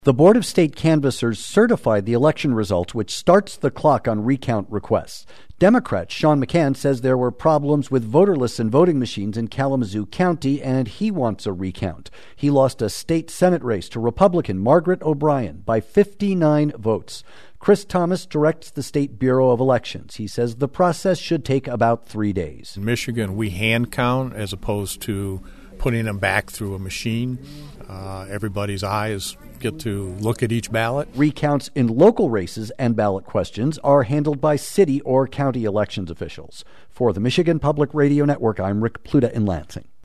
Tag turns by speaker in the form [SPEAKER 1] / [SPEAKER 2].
[SPEAKER 1] The Board of State Canvassers certified the election results, which starts the clock on recount requests. Democrat Sean McCann says there were problems with voter lists and voting machines in Kalamazoo County, and he wants a recount. He lost a state Senate race to Republican Margaret O'Brien by 59 votes. Chris Thomas directs the State Bureau of Elections. He says the process should take about 3 days.
[SPEAKER 2] In Michigan, we hand count as opposed to putting them back through a machine. Everybody's eyes get to look at each ballot.
[SPEAKER 1] Recounts in local races and ballot questions are handled by city or county elections officials. For the Michigan Public Radio Network, I'm Rick Pluta in Lansing.